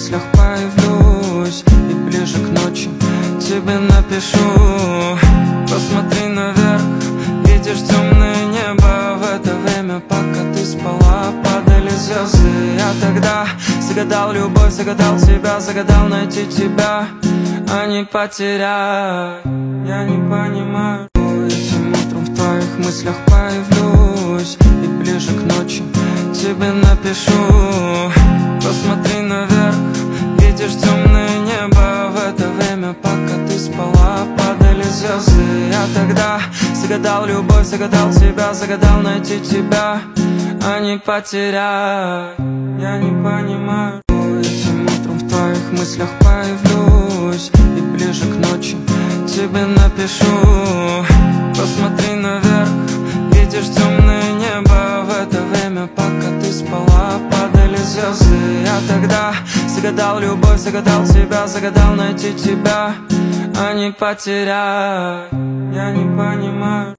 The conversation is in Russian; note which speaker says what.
Speaker 1: мыслях появлюсь, и ближе к ночи тебе напишу. Посмотри наверх, видишь темное небо. В это время, пока ты спала, падали звезды. Я тогда загадал любовь, загадал тебя, загадал найти тебя, а не потерять. Я не понимаю, этим утром в твоих мыслях появлюсь, и ближе к ночи тебе напишу. Посмотри наверх, видишь темное небо. В это время, пока ты спала, падали звезды. Я тогда загадал любовь, загадал тебя, загадал найти тебя, а не потерять. Я не понимаю, этим утром в твоих мыслях появлюсь, и ближе к ночи тебе напишу. Посмотри наверх, видишь темное небо. В это время, пока ты спала, падали звезды. Я тогда загадал любовь, загадал тебя, загадал найти тебя, а не потерять. Я не понимаю.